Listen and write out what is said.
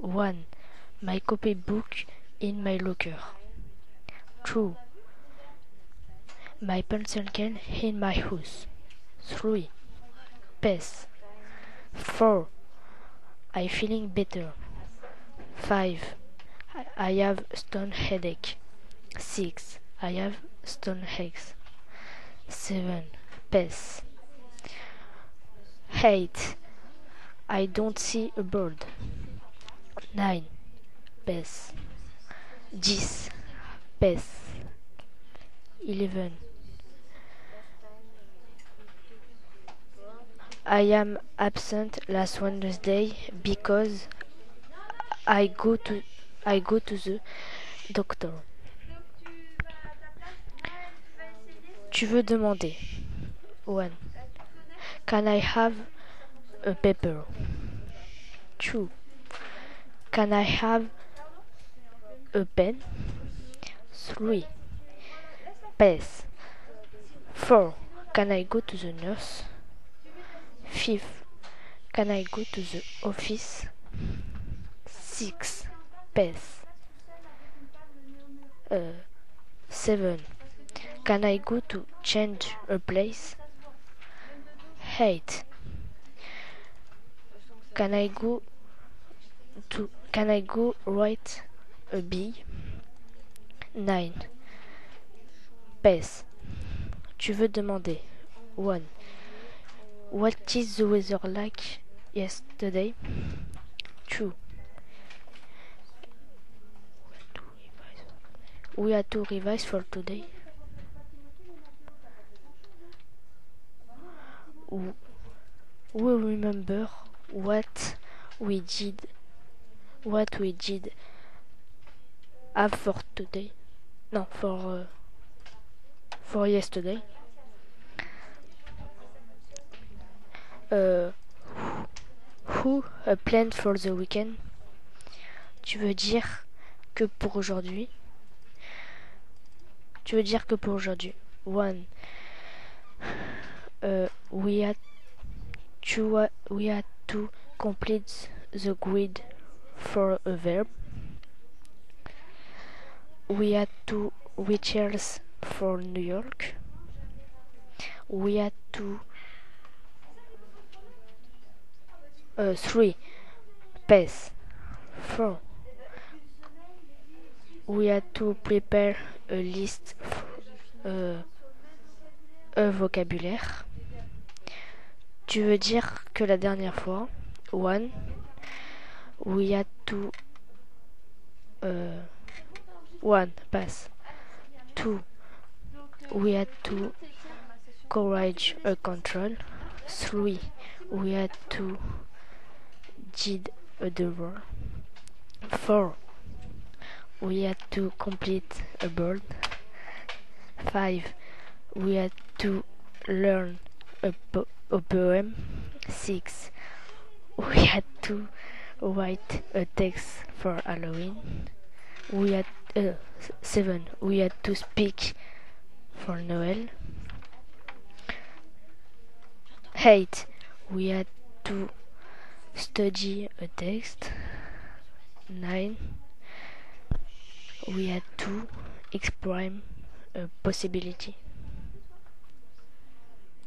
1. My copybook in my locker. 2. My pencil can in my house. 3. Pass. 4. I feeling better. 5. I have stone headache. 6. I have stone headaches. 7. Pass. 8. I don't see a bird. 9. Pass. 10. Pass. 11. I am absent last Wednesday because I go to the doctor. Tu veux demander. 1. Can I have a paper? 2. Can I have a pen? 3. Pass. 4. Can I go to the nurse? 5. Can I go to the office? 6. Pass. 7. Can I go to change a place? 8. Can I go write a bee? 9. Pass. Tu veux demander. 1. What is the weather like yesterday? 2. We had to revise for today. We remember what we did have for today. No, for yesterday. Who planned for the weekend? Tu veux dire que pour aujourd'hui? 1. We had to complete the grid for a verb. We had to rehearse for New York. We had to 3. Pass. 4. We had to prepare a list un vocabulaire. Tu veux dire que la dernière fois. 1. We had to 1. Pass. 2. We had to correct a control. 3. We had to did a devoir. 4. We had to complete a bird. 5. We had to learn a poem. 6. We had to write a text for Halloween. 7. We had to speak for Noel. 8. We had to study a text. 9. We had to exprime a possibility.